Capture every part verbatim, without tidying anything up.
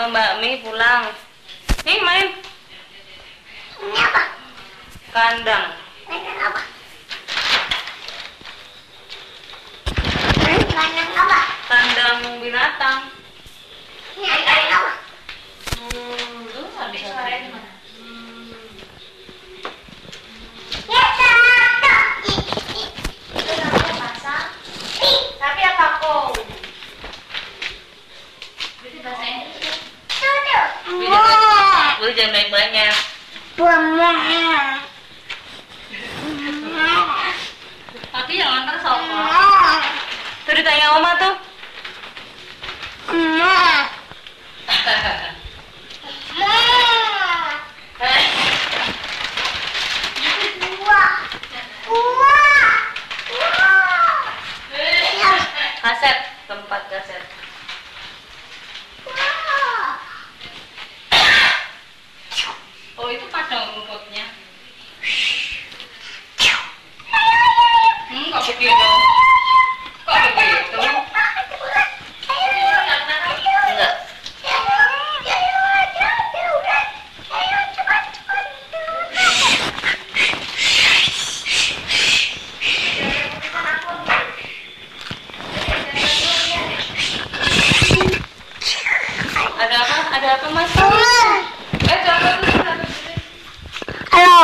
sama Mbak Mi pulang. Nih main. Ini apa? Kandang. Kandang apa? Kandang apa? Kandang binatang. Ini kandang apa? Hmm, tuh habis suaranya di mana? Ya satu. Itu namanya pasang. Tapi apa kau? Itu bahasa Inggris. Tujuh. Lu jangan banyak-banyak. Buah. Tapi yang antar sama. Tuh ditanya Oma tuh. Emak. Buah. Buah. Buah. Kaset, tempat kaset. Buah. Oh itu padang rumputnya. Hmm, kok begitu? Kok begitu? Enggak. Ada apa? Ada apa mas? Eh coba tuh. Halo.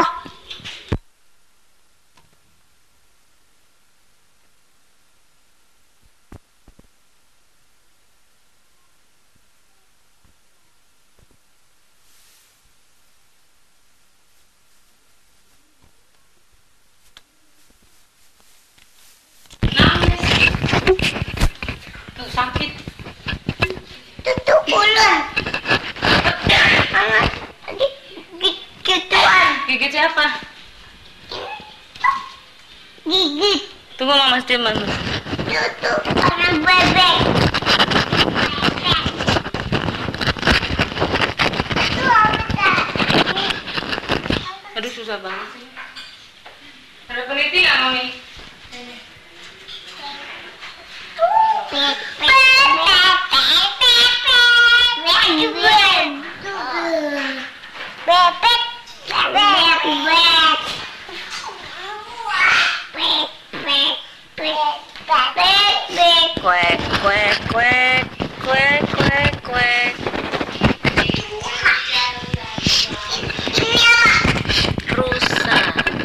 Tuh sakit. Tutup bulan. Hangat. Tadi gigituan. Gigit siapa? Gigit. Tunggu mama Mas Diman. Tutup anak bebek. Itu apa tadi? Aduh susah banget sih. Ada peneliti nggak mami? Bebek, bebek, bebek, bebek, Kuek kuek kuek kuek kuek kuek. ini apa? Rusa.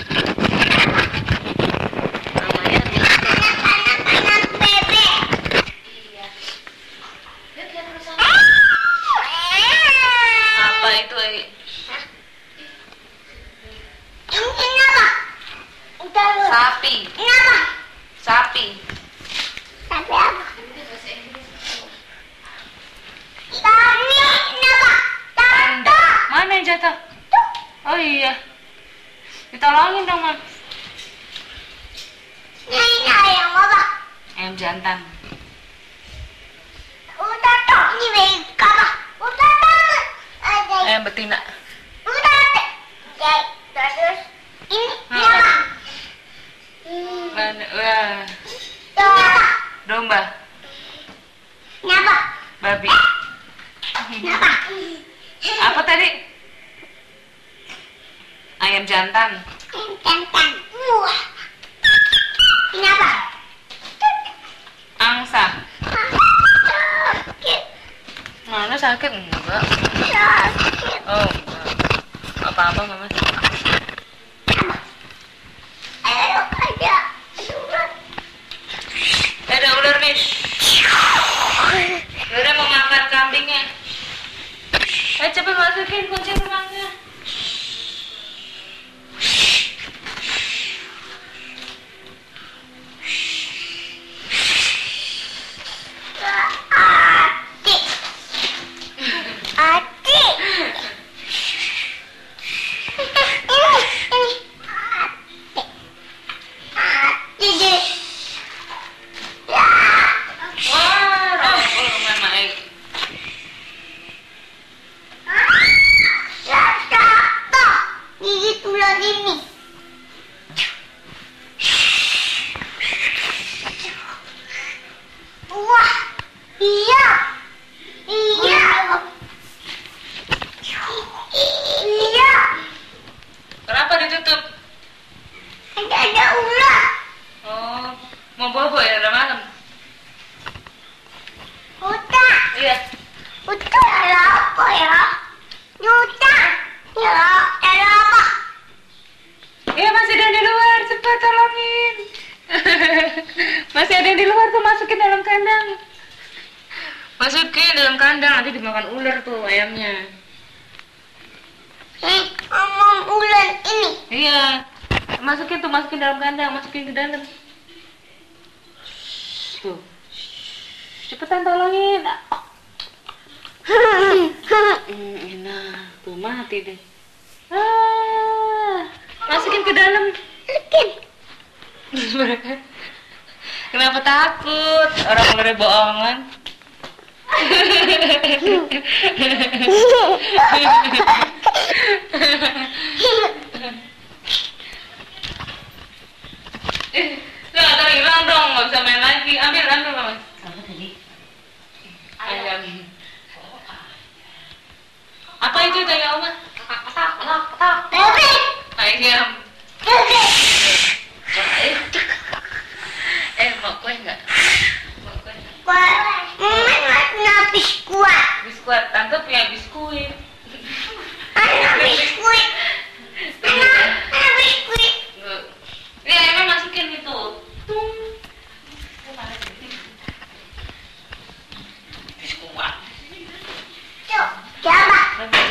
Namanya rusa. Anak-anak bebek. Lihat lihat tulisan. Apa itu? Eh? Ini apa? Itu apa? Sapi. Ini apa? Sapi. Tapi apa? Itu bahasa Inggris. Tani, ini apa? Tanda. Mana yang jatuh? Oh iya. Ditolongin dong mas. Ini ayam apa? Ayam jantan. Udah toh, ini bebek apa? Udah toh. Ada. Ayam betina. Udah toh. Jadi, terus ini ini apa? Hmm. Mana? Wah. Ini apa? Domba. Ini apa? Babi. Ini apa? Apa tadi? Ayam jantan. Jantan. Wah. Ini apa? Angsa. Sakit. Mana sakit? Enggak. Sakit. Oh enggak. Apa-apa mama. Ayo ada. Aduh. Ada ular nih. Udah mau makan kambingnya. Eh cepet masukin kunci rumahnya. Adik. Adik. Ini, ini. Adik. Adik deh. Ya. Wah, rokok lumayan naik. Ya. Iya. Itu ada apa ya? Nyuta. Ya, ada apa? Iya, masih ada yang di luar. Cepat tolongin. Masih ada yang di luar tuh, masukin dalam kandang. Masukin dalam kandang, nanti dimakan ular tuh ayamnya. Eh, ngomong ular ini. Iya. Masukin tuh, masukin dalam kandang, masukin ke dalam. Tuh. Cepetan tolongin. Hmm, enak. Tuh mati deh. Ah, masukin ke dalam. Masukin. Kenapa takut? Orang ularnya bohongan. Nggak, tadi hilang dong, nggak bisa main lagi. Ambil, ambil mas. Apa tadi? Ayam. Apa itu tanya Oma? Bebek. Ayam. Bebek. Eh, mau kue nggak? Mau kue nggak? Mama nggak biskuit. Biskuit, tante punya biskuit. Anak biskuit. Anak, anak biskuit. Nggak. Ini ayamnya masukin itu. Tung. Biskuit. Tuh, coba.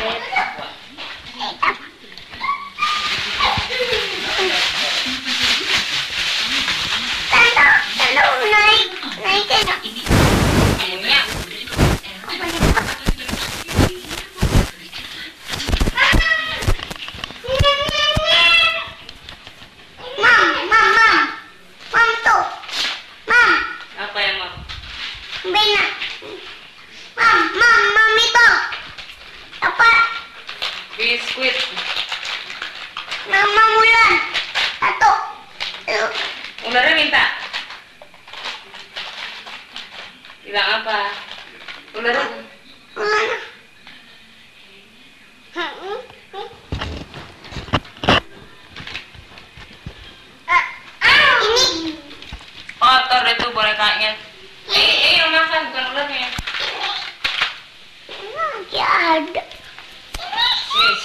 Tante, tante naik, naik sana. Ayamnya. Mam, mam, mam. Mam tuh. Mam, Apa yang mau? bina. Mam, mam, mam itu. Apa? Biskuit. Mama Mulan. Satu. Tuh. Ularnya minta. Bilang apa? Ularnya. Mulan. Hmm. Ah, ah, ini. Kotor itu bonekanya. Eh, eh, yang makan bukan ularnya. Masih ada. Yes.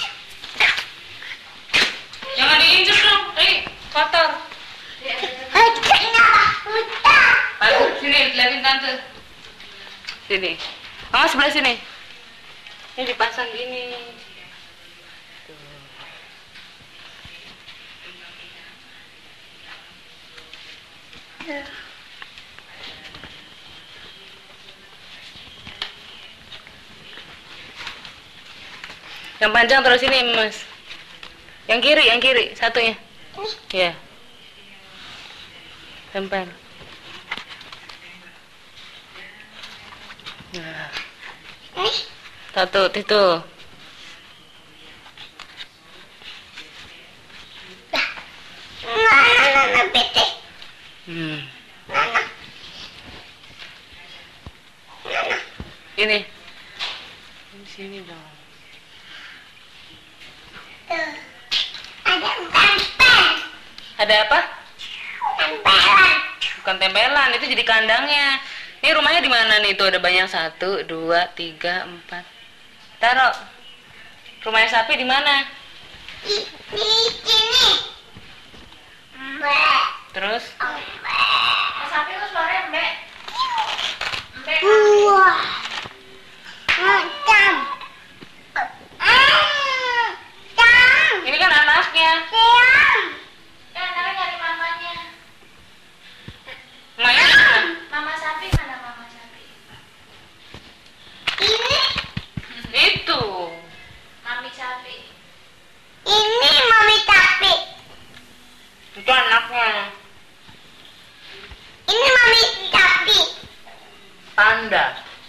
Jangan diinjek dong. Eh, kotor. Eh, kenapa? Muta. Aduh, sini, liatin tante. Sini. Mama sebelah sini. Ini dipasang gini. Tuh. Yang panjang terus sini, Mas. Yang kiri, yang kiri, satunya. Ya. Tempel. Nah, Nih. satu, itu. Mana, mana, bete. Hmm. Mana, mana. Ini. Di sini dong. Tuh. Ada tempel. Ada apa? Tempelan. Bukan tempelan, itu jadi kandangnya. Ini rumahnya di mana nih? Tuh ada banyak, satu, dua, tiga, empat. Taruh. Rumahnya sapi di mana? Di, di sini. Mbak. Terus? Mbak. Sapi itu suaranya mbak. Mbak. Wah. Macam. Ah. Cam. Ini kan anaknya. Siam. Kan namanya nyari mamanya. Lumayan mana? Mama sapi mana mama sapi? Ini. Itu. Mami sapi. Ini mami sapi. Itu anaknya. Ini mami sapi. Panda.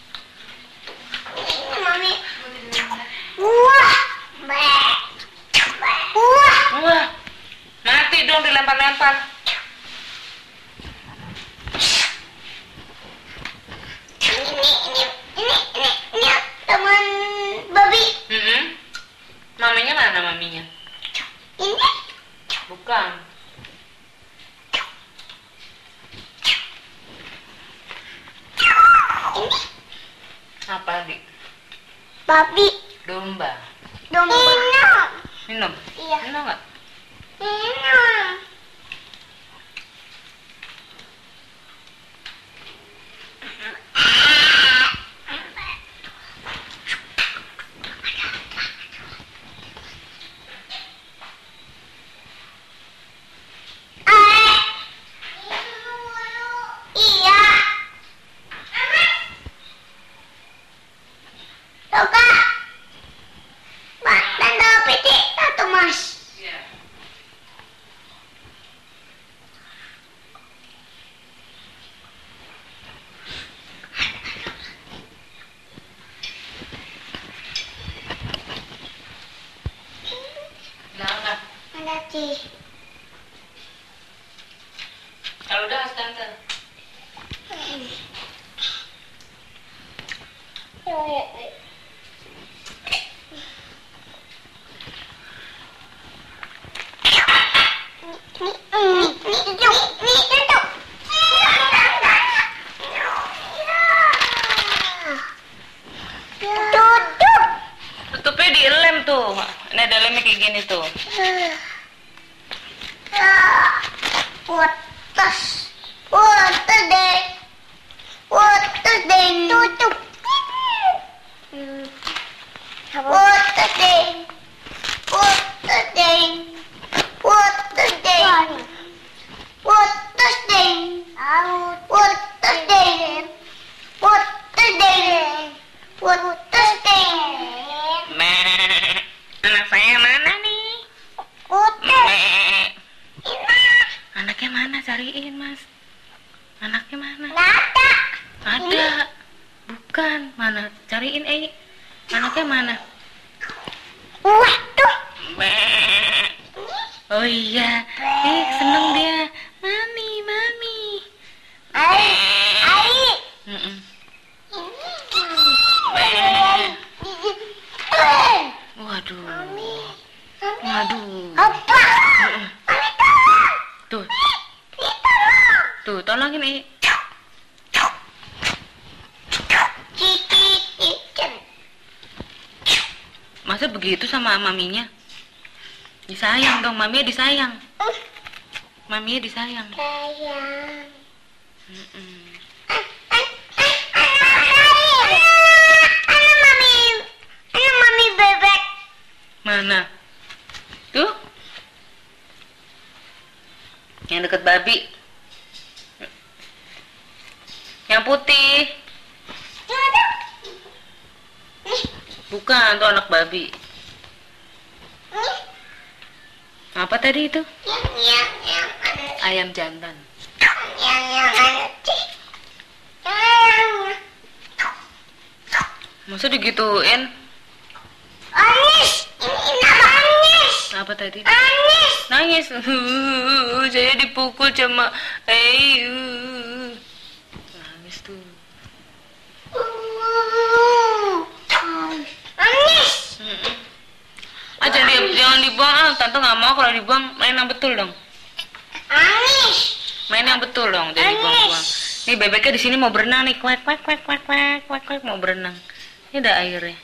Ini mami. Wah. Mbak. Wah. Wah. Mati dong dilempar-lempar. Ini, ini, ini, ini, ini teman babi. Mm-mm. Maminya mana maminya? Ini. Bukan. Ini. Apa, Dik? Babi. Domba. Domba. Minum. Minum? Iya. Minum nggak? Minum. Iya. Toka. Mas, tanda piti satu mas. Iya. Udah angkat. Ada sih. Kalau udah kasih tante. Tutupnya dilem tuh. Ini ada lemnya kayak gini tuh. Putus, putus deh, putus deh, tutup. Putus deh, putus deh, putus deh, putus deh, putus deh, putus deh, putus deh. Meh. Anak saya mana nih? Putus. Meh. Anaknya mana? Cariin, Mas. Anaknya mana? Nada. Ada. Bukan. Mana? Cariin, eh. Anaknya mana? Waduh. Meh. Oh iya. Eh, seneng dia. Mami, mami. Ai, ai. Mm-mm. Meh. Waduh. Waduh. Apa? Mm-mm. Tuh. Tuh, tolongin, eh. Cici, cici. Masa begitu sama maminya? Disayang dong, maminya disayang. Maminya disayang. Sayang. Mm-mm. Anak mami, anak mami bebek. Mana? Tuh. Yang deket babi. Yang putih. Bukan, tuh anak babi. Apa tadi itu? Yang yang yang ada, Ayam jantan. yang yang ada sih. Yang Masa digituin? Anis, ini nama Anis, Apa tadi? Anis. Nangis. Saya dipukul sama eh uh. Nangis tuh. Anis. Mm-mm. Ah, jangan, di, jangan dibuang, ah. Tante nggak mau kalau dibuang. Main yang betul dong. Anis. Main yang betul dong, jangan dibuang-buang. Nih bebeknya di sini mau berenang nih, kuek kuek kuek kuek kuek kuek kuek mau berenang. Ini ada airnya.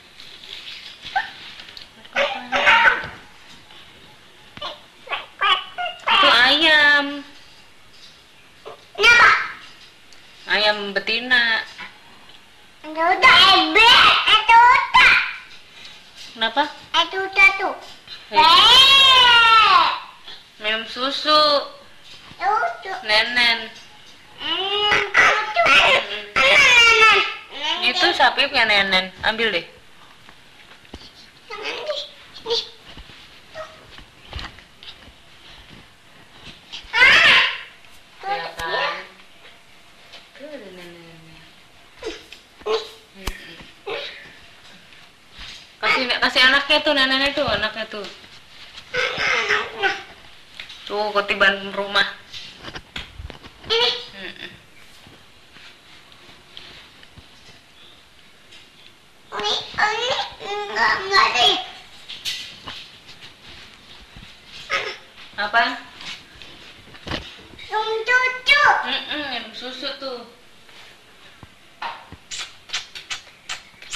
Itu ayam, Kenapa? ayam betina. Itu udah ebek, itu udah, Kenapa? itu udah tuh. Eh. Eh, Minum susu, itu udah. nenen. Hmm, itu udah. Anak, Itu sapi punya nenen, ambil deh. Nanti, nih. Ah, Ya kan? Tuh ada nenennya. Kasih kasih anaknya tuh, neneknya tuh, anaknya tuh. Tuh ketiban rumah. ini. Mm-mm. Ini, ini enggak enggak deh. Apa? Yang cucu. Mm-mm, minum susu tuh.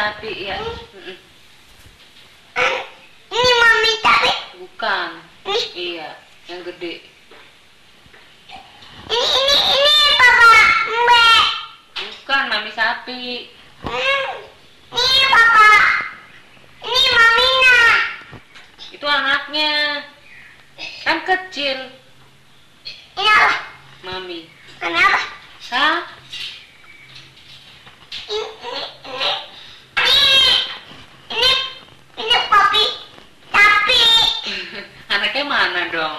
sapi ya. Mm-mm. Ini mami sapi. Bukan. Nih. Iya, yang gede. Ini ini ini papa mbak. Bukan mami sapi. Hmm. Ini papa. Ini maminya. Itu anaknya. Kan kecil. Ini apa? Mami. Mami apa? Hah? Ini ini ini ini ini papi sapi. Anaknya mana dong?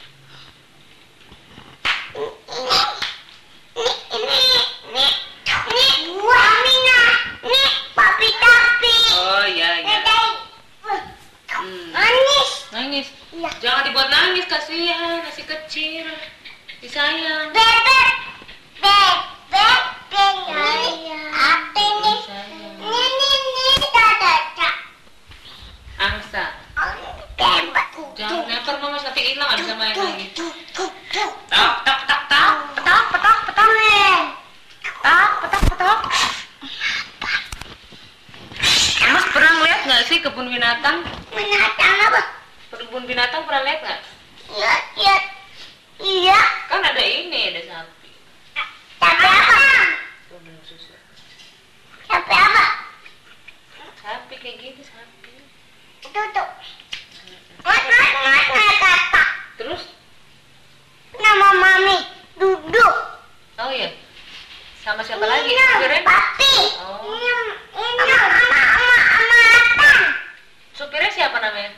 Ini ini ini ini maminya. Ini papi sapi. Oh iya iya. Hmm. Manis. Nangis. Iya. Jangan dibuat nangis, kasihan, masih kecil. Disayang. Bebek, bebek, bebek. Apa ini? Disayang. Ini ini ini dada. Angsa. Bebek. Jangan lempar mama nanti hilang, nggak bisa main lagi. Tuh, tuh, tuh. Tak tak tak tak. Petok petok petok. Tak petok petok. Mas pernah lihat nggak sih kebun binatang? Binatang apa? Kebun binatang pernah lihat nggak? Iya, iya, iya. Kan ada ini, ada sapi. Sapi apa? Tuh, minum susu. Sapi apa? Sapi kayak gitu sapi. Tuh, tuh. Ngat, ngat, ngat, ngat, kata. Terus? Nama mami duduk. Oh iya. Sama siapa lagi? Ini Supirnya? papi. Oh. Ini, ini ama, ama, ama, ama, Atang. Supirnya siapa namanya?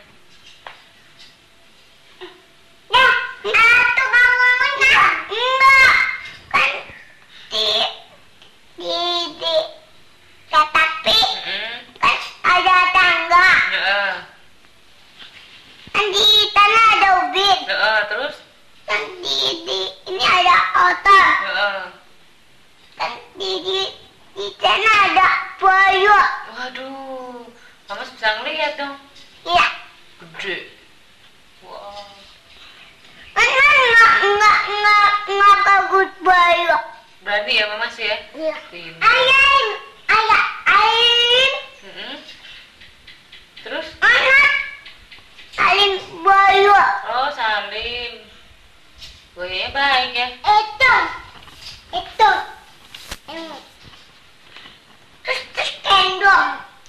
Ya, atau kamu enggak? Enggak. Kan di di di tetapi Hmm. kan ada tangga. Heeh. Kan di tanah ada ubin. Heeh, terus? Kan di di ini ada otor. Heeh. Kan di di di sana ada buaya. Waduh. Mama bisa ngeliat dong. Iya. Gede. Wah. Kan enggak enggak enggak enggak bagus buaya. Berani ya Mama sih ya? Iya. Pintar. Ayam, ayam, ayam. Mm-mm. Terus? Anak saling buaya. Oh, Salim. Buayanya baik ya? Itu, itu, ini. Terus terus tendong.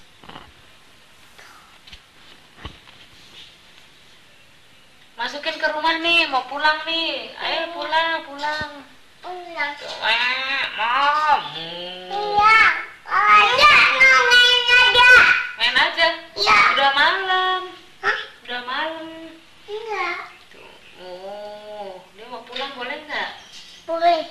Masukin ke rumah nih, mau pulang nih. Ayo pulang, pulang. Ulang. Eh, Mom. Iya. Ada main aja. Main aja. Iya. Udah malam. Hah? Udah malam. Enggak. Tuh. Oh, dia mau pulang boleh nggak? Boleh.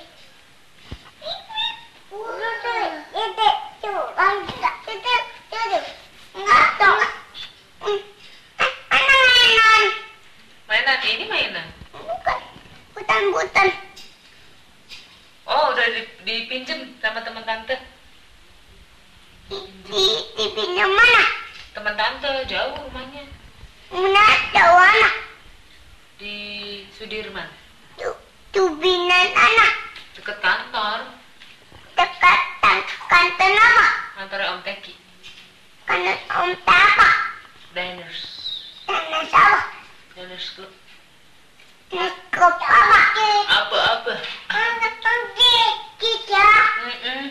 Udah deh. Itu, tuh. Enggak. Itu, itu. Enggak dong. Hmm. Mana mainan? Mainan ini mainan. Bukan. Butan-butan. Oh, udah di- dipinjem sama teman tante. Di, di, di pinjam mana? Teman tante jauh rumahnya Mana tahu anak? di Sudirman, Tuh, tuh binan anak. deket kantor. Dekat tan- kantor apa? Kantornya Om Teki. Kantor om apa? Diners. Kantor apa? Diners Club. Nikop apa? Apa-apa. Anak pergi kita. Mm-mm.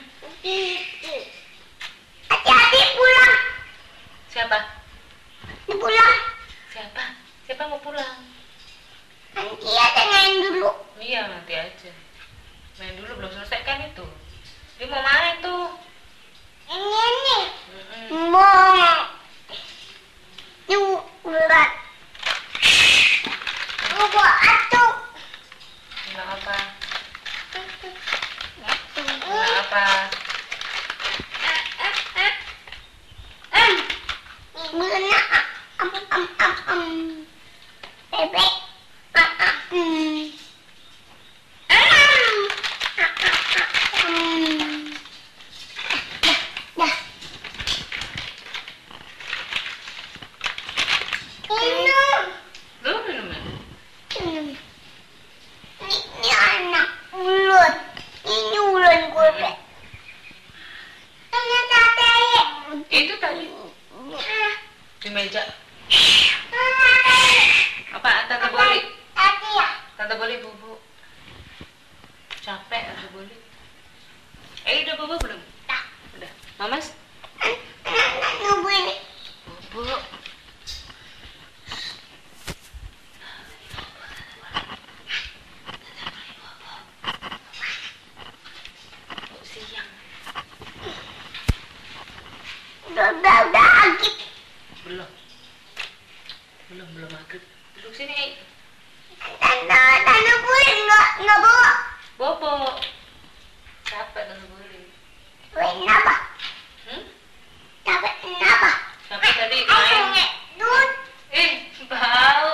Hati-hati pulang. Siapa? Pulang. Siapa? Siapa mau pulang? Nanti ada main dulu. Iya, nanti aja. Main dulu, belum selesai kan itu. Dia mau main tuh. Ini nih. Mm-mm. Mau. Tuh ulat. Mau atuh. Bilang apa? Bilang apa? Mana am am am am bebek am am am dah minum Lu minum ya? minum ini anak ulat ini ulat gue ini sate Itu Bobo. Capek nungguin. Kenapa? Hmm? Capek kenapa? Capek tadi Aku main. ngedut. Eh, bau.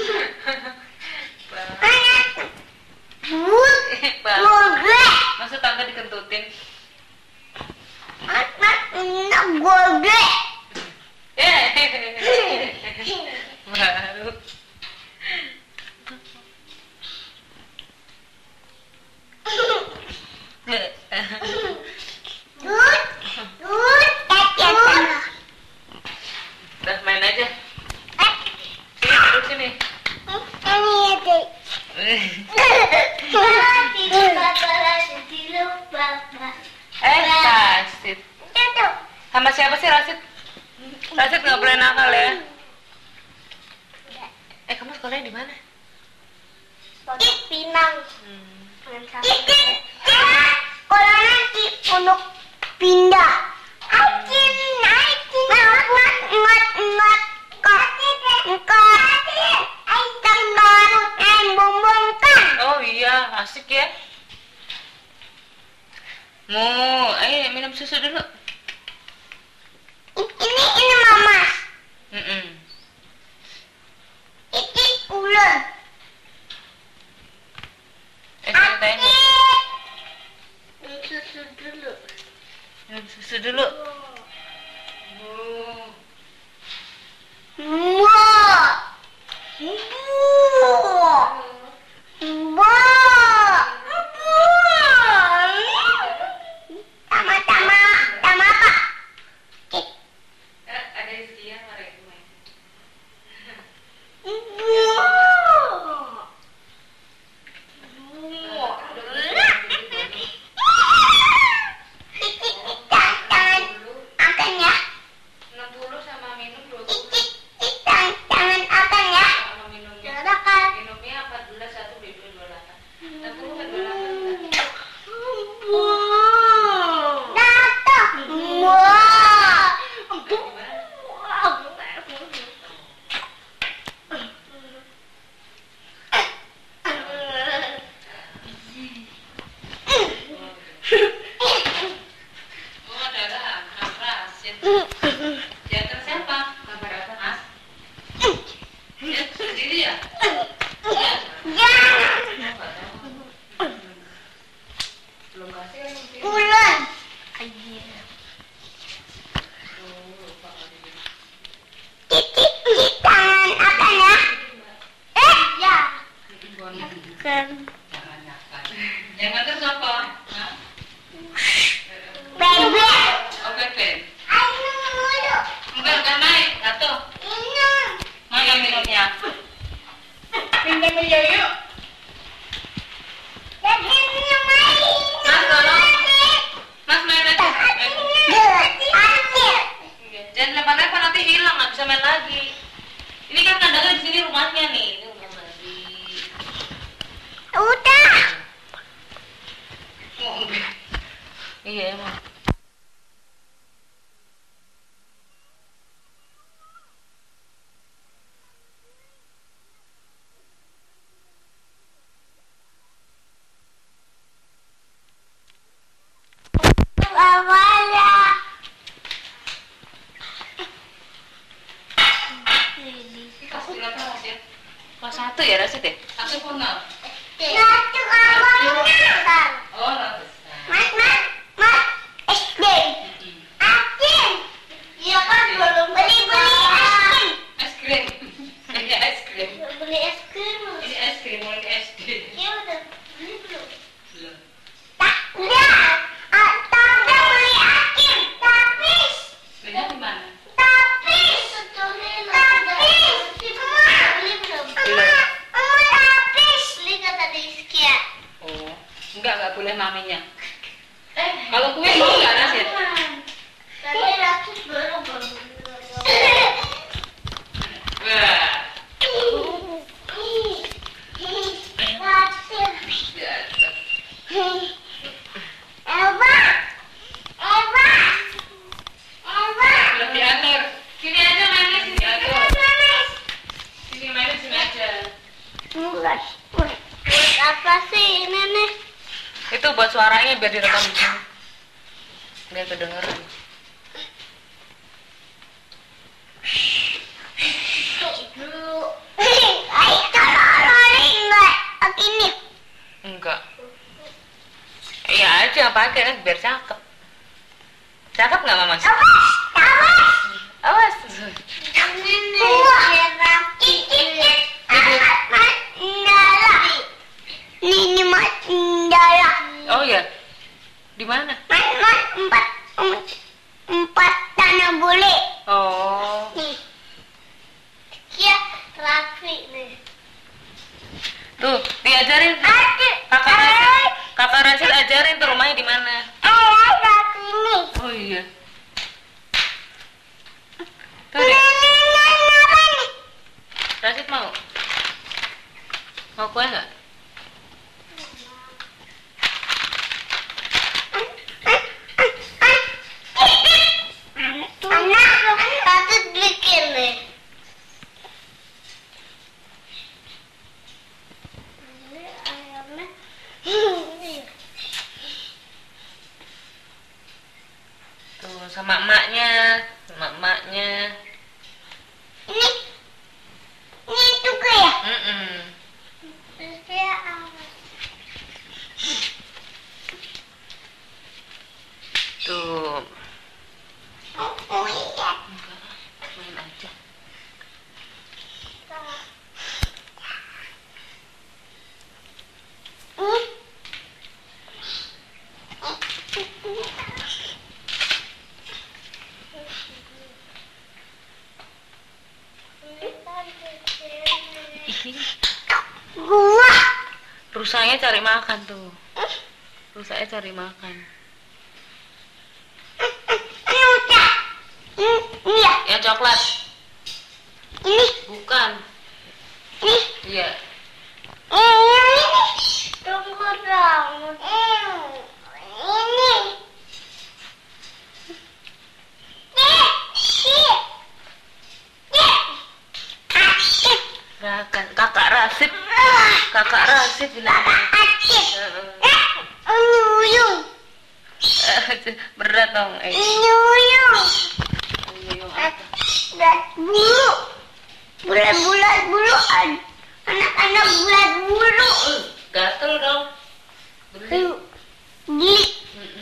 Bau. Anak. But. Bau. Gogek. Masa tangga dikentutin? Anak enak gogek. Eh. Bau. Dut. Dut. Dut. Udah main aja. Eh. Sini duduk sini. Ini ada. Tidur papa, tidur papa. Eh, Rasid. Tutup. Sama siapa sih Rasid? Rasid nggak boleh nakal ya. Eh, kamu sekolahnya di mana? Pondok Pinang. Hmm. Itu kalau nanti untuk pindah. Acin, acin. Ngat, ngat, ngat, ngat. Kok, kok. Ikan baru yang bombongkan. Oh iya, asik ya. Mu, ayo minum susu dulu. Ini, ini mama. Mm-mm. Ini ular. Eh, ceritain Bu. Minum susu dulu. Minum susu dulu. Bu. Wah. Wah. Wah. Sama-sama, sama apa? Eh, ada Rizky ya, mari main. Tangan akan ya. enam puluh sama minum dua puluh. Tangan akan ya. Sama minumnya. Silakan. Minumnya empat belas, satu beli dua puluh delapan. enam puluh kan dua puluh delapan. Datang. Wah. Oh, ada ada Mas Rasid. Jangan siapa? Kabar apa, Mas? Ya, sendiri ya? Ya. Jangan. Belum kasih kan mungkin. Bulan. Oh, lupa kali ini. Titik di tangan akan ya. Eh, ya. Kan. Jangan nakal. Yang nganter siapa? Hah? Bebek. Oh, Beben. Ayo dulu. Enggak, enggak naik. Satu. Minum. Mana minumnya? Minum dulu yuk. Jadi minum air. Mas, tolong. Mas, main aja. Air. Jangan lempar-lempar, nanti hilang, nggak bisa main lagi. Ini kan kandangnya di sini rumahnya nih. Ini rumah lagi. Udah. Iya emang. Bawala. Kelas berapa Rasid? Kelas satu ya Rasid ya? Satu pun nol. Satu awalnya. Oh, nol besar. Mas, mas, mas. S D. Asin. Iya kan belum beli beli es krim. Es krim. Ini es krim. Beli es krim. Ini es krim mulai ke S D. Iya udah beli belum? Belum. Tak, udah. Ah, tak beli asin. Tapis. Belinya di mana? Tapis. Tapis. Beli belum? Oma, oma tapis. Beli kata Rizky ya. Oh, enggak, enggak boleh maminya. Eh, kalau kue mau enggak Rasid? Tadi Rasid baru baru. Wah. Rasid. Biasa. Eva, Eva, Eva. Belum diatur. Sini aja mainnya, sini aja. Sini mainnya sini aja. Buat, buat apa sih ini nih? Itu buat suaranya biar direkam di sini. Biar kedengeran. Dulu. Ayo taruh enggak ini. Enggak. Iya aja pakai kan biar cakep. Cakep nggak mama? Awas, awas. Awas. Ini mas Indara. Oh ya. Di mana? Mas mas empat empat tanah bule. Oh. Nih. Ya rapi nih. Tuh, diajarin. Aduh. Kakak Rasid, Kakak Rasid ajarin tuh rumahnya di mana. Ayah rapi nih. Oh iya. Tuh, Ini Dek. ini apa nih? Rasid mau? Mau kue nggak? Anak satu bikin nih. Tuh, sama emaknya, sama emaknya. Ini ini juga ya? Mm-mm. Ya apa? Tuh, Oh iya. main aja. Ih, Gua. rusaknya cari makan tuh. Rusaknya cari makan. Ini udah. Ini ini ya. Yang coklat? Ini Bukan. ini. Iya. Ini ini. Tunggu dong. Ini. Nih, nih. Nih. Asik. Rakan, Kakak Rasid. Ah. Kakak Rasid bilang. Asik. Heeh. Eh, ini uyung. Berat dong. Eh. Ini uyung. Uyung apa? Bulat bulu. Bulat-bulat bulu. Ad- Anak-anak bulat bulu. Gatel dong. Beli. Ayo, gili. Mm-mm.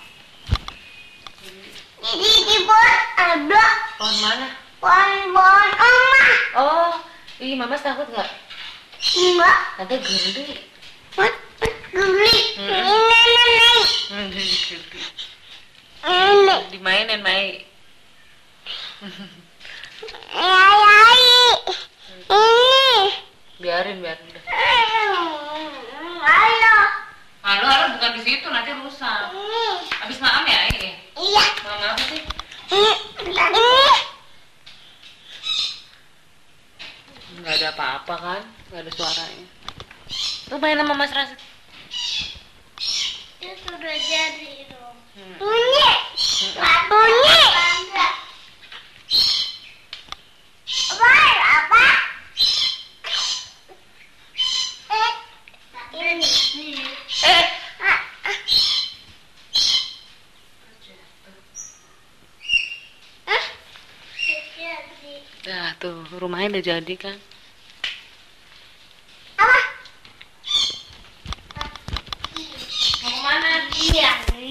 Jadi di bawah ada Pohon mana? pohon-pohon oma. Oh, ih mama takut nggak? Enggak. Nanti geli. Mat, mat, geli. Hmm. Ini naik. Hmm, geli. Ini. Dimainin Mai. Ayai. Ini. Biarin biarin. Udah. Halo. Halo halo bukan di situ nanti rusak. Ini. Habis maam ya ini. Iya. Mama apa sih? Ini. Ini. Nggak ada apa-apa kan? Nggak ada suaranya. Tuh main sama Mas Rasid. Itu sudah jadi dong. Hmm. Bunyi. Bunyi. Apa? Apa? Eh. Ini. Eh, Ah, ah. Ah. Jadi. nah tuh rumahnya udah jadi kan? Apa? Mau kemana? Iya.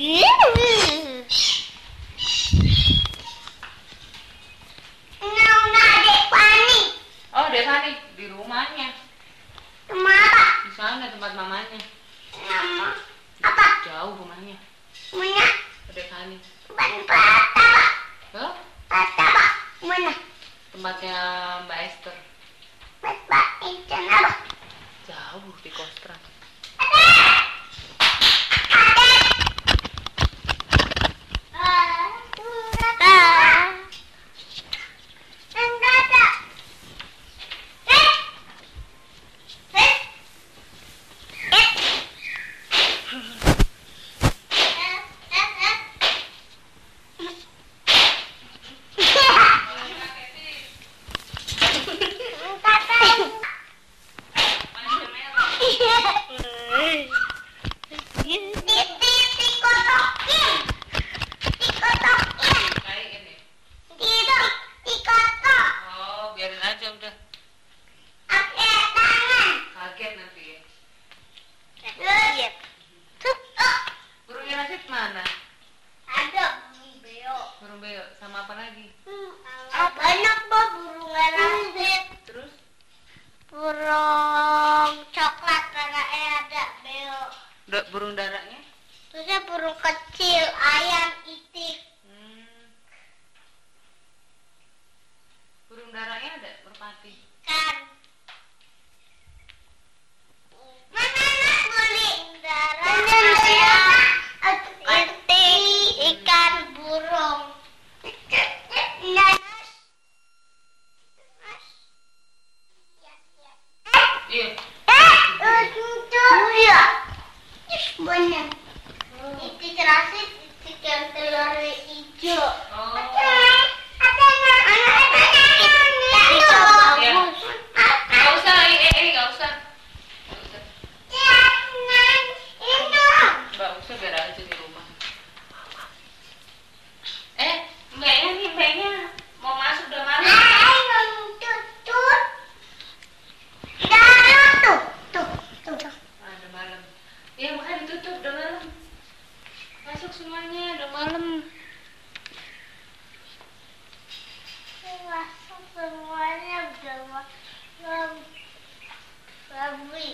Nona Dek Fani. Oh, Desa nih di rumahnya. Rumah apa? Di sana tempat mamanya. Nama apa? Jauh rumahnya. Mana? Desa nih. Tempat apa? Hah? Tempat apa? Mana? Tempatnya Mbak Esther. Tempat itu apa? Jauh di Kostrad. Yeah. Da- burung darahnya? Terusnya burung kecil, ayam, itik. Hmm. Burung darahnya ada merpati. Ikan. Mana nak beli darah? Ayam, itik, ikan, burung. Nanas. Iya. Eh, itu ya. Banyak. Itik terakhir, itik yang telur hijau. Oh. Iya. Gak usah, eh, eh, eh, gak usah. Gak usah, biar aja di rumah. Eh, mbaknya nih, mbaknya mau masuk udah malam. Ah, udah malam. Iya, makanya ditutup, udah malam. Masuk semuanya, udah malam. Masuk semuanya udah malam. Babi.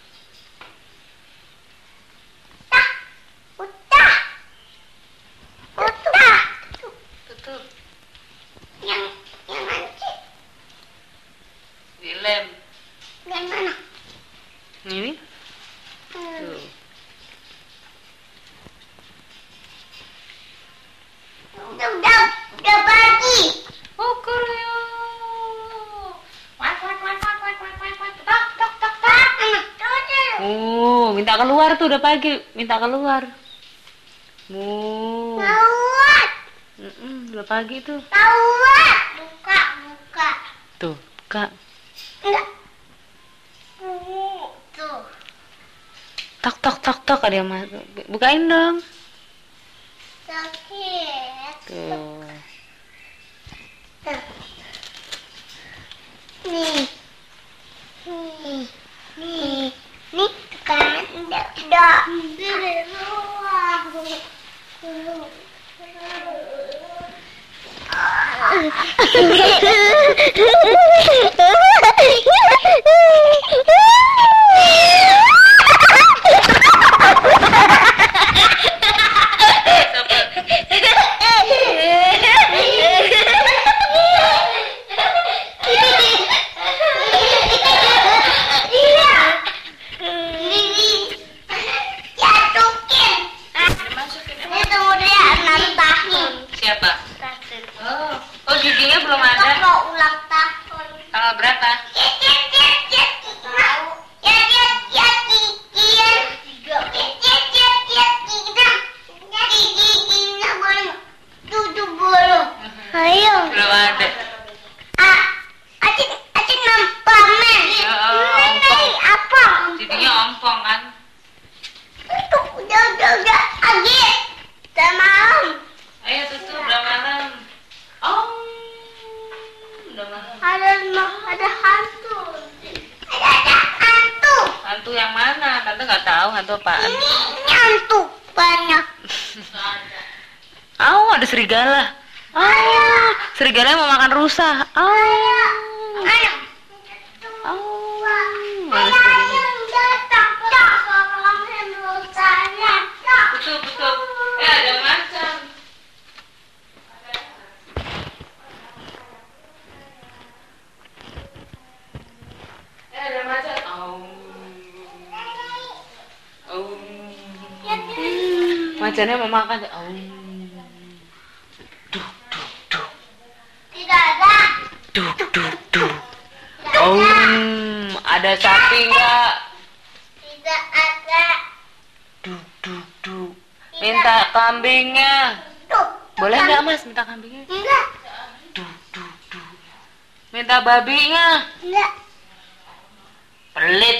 Tah, udah. Udah. Tutup. Yang yang nanti Dilem. yang mana? Ini? Hmm. Tuh. Udah udah udah pagi. Oh, Korea. Wat, wat, wat, wat, wat, wat, wat, wat. Tak, tak, tak, tak. Oh, minta keluar tuh udah pagi. Minta keluar. Oh. Tawat, Mm-mm, udah pagi tuh. tawat. Buka, buka. Tuh, Kak. Enggak. Uh, tuh. Tok, tok, tok, tok. Ada yang masuk. Bukain dong. Sakit. Tuh. Tuh. Nih. Nih. Nih. Nih kan udah udah. Siapa? Oh, oh giginya belum ada. Mau ulang tahun. Tanggal berapa? Ayo. Belum ada. Ah, acing acing nampamen. Ya, ompong. Apa? Giginya ompong kan? Itu udah udah udah lagi. Udah malam. Ayo tutup, udah malam. Oh, udah malam. Ada ada hantu. Ada ada hantu. Hantu yang mana? Tante nggak tahu hantu apaan. Ini ini hantu banyak. Oh, ada serigala. Oh, serigala yang mau makan rusa. Oh, Ayo. oh, Ayo ada serigala. yang datang. Tolong yang rusaknya. Tutup, tutup. Eh, ada macan. Eh, ada macan. Oh. Oh. Macannya mau makan. Oh. Duh, duh, duh. Tidak ada. Duh, duh, duh. Oh, ada sapi enggak? Tidak ada. Duh, duh, duh. Minta kambingnya. Tuh. Boleh nggak Mas minta kambingnya? Enggak. Duh, duh, duh. Minta babinya. Enggak. Pelit.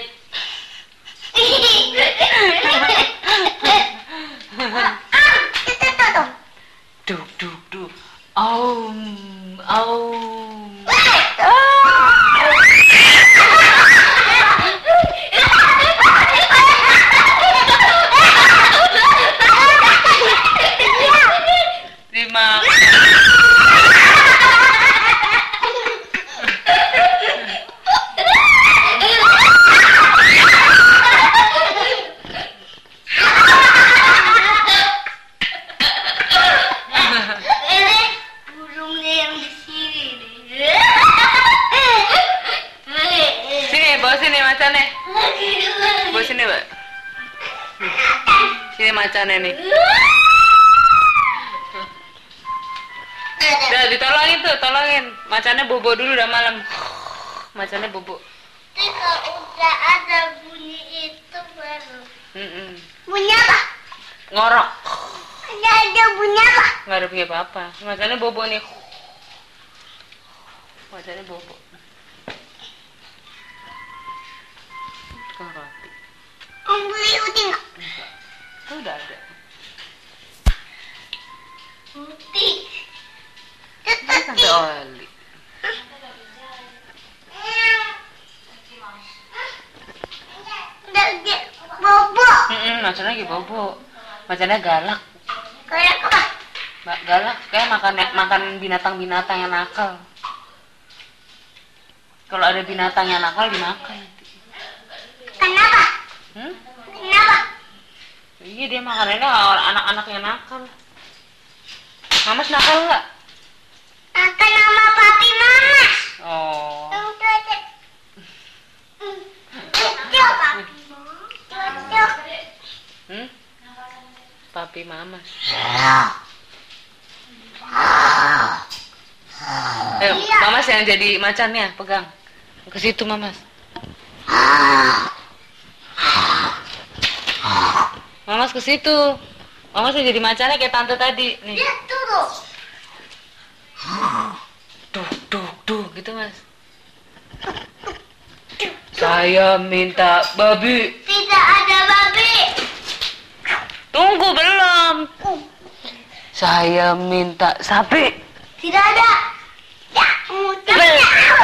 Ah, itu tuh tuh. Duh, duh, duh. Om, om. Lima. Bawa sini, Mbak. Sini macannya nih. Udah ditolongin tuh, tolongin. Macannya bobo dulu udah malam. Macannya bobo. Tapi kalau udah ada bunyi itu baru. Mm-mm. Bunyi apa? Ngorok. Ada ada bunyi apa? Nggak ada bunyi apa-apa. Macannya bobo nih. Macannya bobo. Tukang roti. Mau beli uji nggak? Itu udah ada. Uji. Ini sampai oli. Udah udah bobo. Mm-mm, macannya lagi bobo. Macannya galak. Kayak apa? Mbak galak kayak makan makan binatang-binatang yang nakal. Kalau ada binatang yang nakal dimakan. Kenapa? Hmm? Kenapa? Iya dia makanannya anak-anak yang nakal. Mamas nakal nggak? Akan nama papi mama. Oh. Hmm? Papi mamas. Eh, mamas yang jadi macannya, pegang. Ke situ mamas. Mamas ke situ. Mamas yang jadi macannya kayak tante tadi. Nih. Dia turun. Duh, duh, duh, gitu mas. Saya minta babi. Tidak ada babi. Tunggu belum. Saya minta sapi. Tidak ada. Ya, Pelit.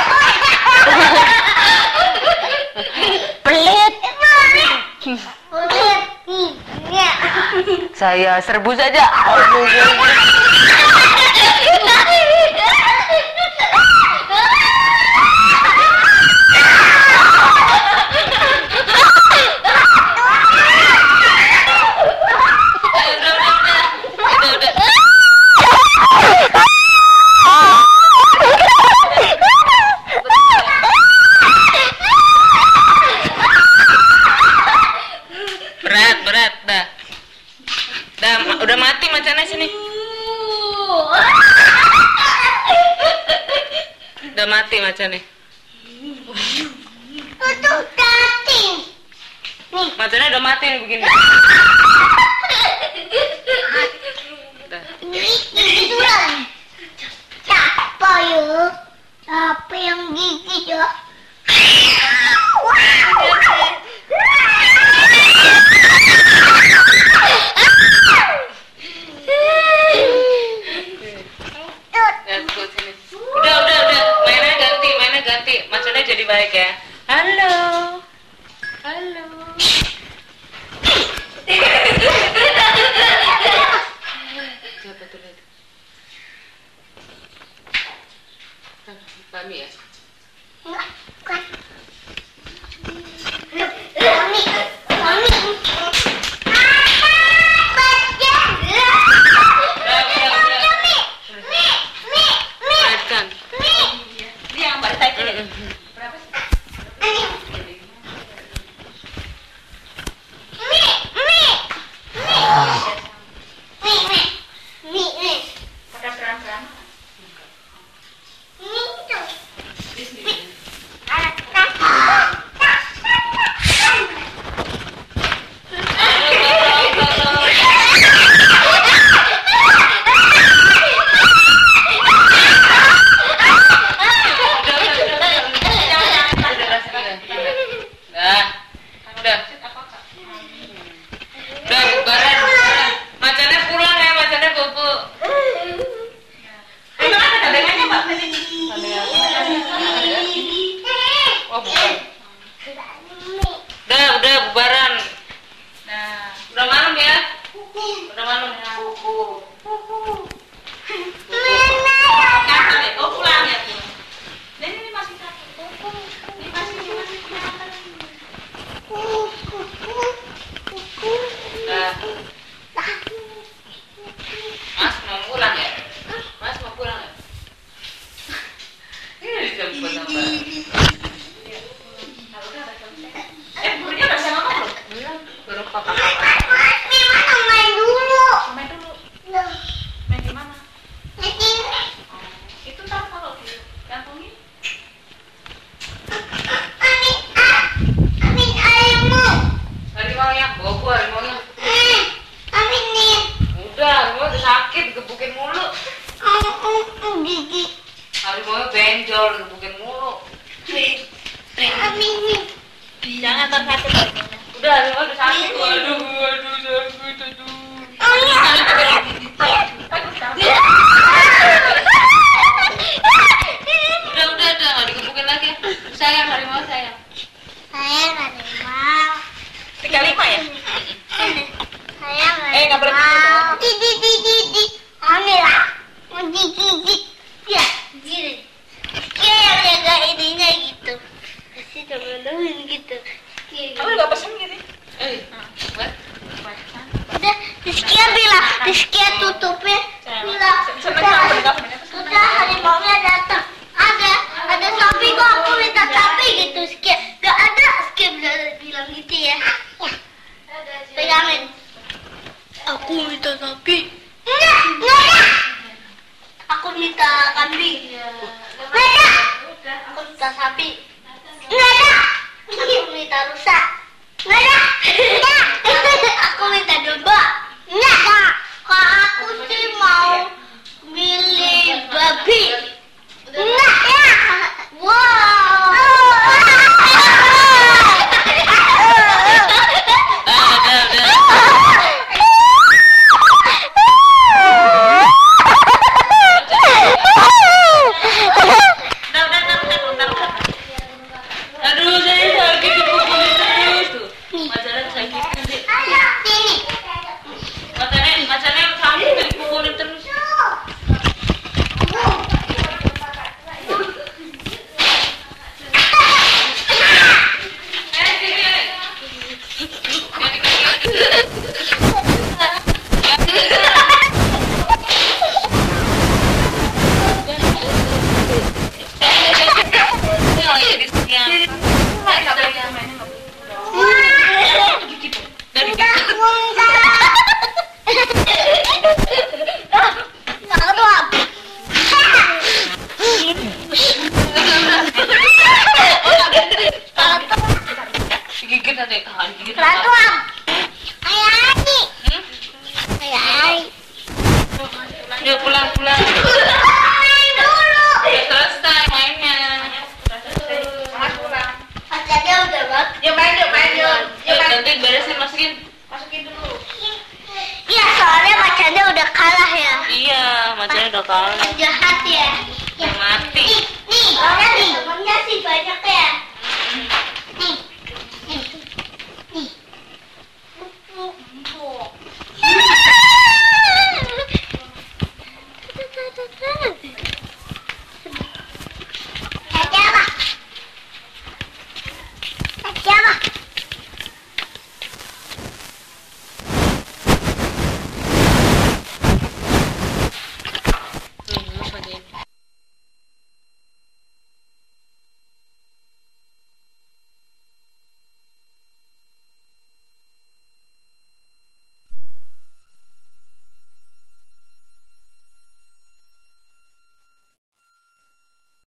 Pelit. Pelit. Ya. Saya serbu saja. Berat, berat, dah. Dah, ma- udah mati macannya sini. Udah mati macannya. Tutup cacing. Nih. Macannya udah mati nih begini. Dah. Ini tiduran. Siapa ya? Siapa yang gigit ya? Ya, tunggu sini. Udah, udah, udah. Mainnya ganti, mainnya ganti. Macannya jadi baik ya. Halo. Halo. Siapa tuh lihat? Kami ya? Enggak, bukan. nggak boleh gitu. Di di di di di. Ambil lah. Di di di. Ya, gini. Kayak yang jaga ininya gitu. Kasih temen-temen gitu. Kamu nggak pesen gini? Eh, buat. Udah, Rizky bilang, Rizky tutupnya bilang, udah, udah harimaunya datang. Ada, ada sapi kok, aku minta sapi gitu, Rizky. Gak ada, Rizky bilang gitu ya. Pegangin. Aku minta sapi. Enggak, enggak ada. Aku minta kambing. Enggak ada. Aku minta sapi. Enggak ada. Aku minta rusa. Enggak ada. Enggak. Aku minta domba. Enggak ada. Kalau aku sih mau milih babi. Enggak ya. Wow. Udah, udah. Aduh, saya sakit dipukulin terus tuh. Masalah sakit nanti. Sini. Matanya, matanya kamu dipukulin terus. Gigit nanti, ah, gigit. Ratuan. Ayani. Ayani. Yuk pulang pulang. Main dulu. Udah selesai mainnya. Pacarnya udah banget. Yuk main yuk main yuk. Yuk nanti beresin masukin. Masukin dulu. Iya, soalnya pacarnya udah kalah ya. Iya, macannya udah kalah. Jahat ya. Udah mati. Nih, nih, orang nih. Temennya sih banyak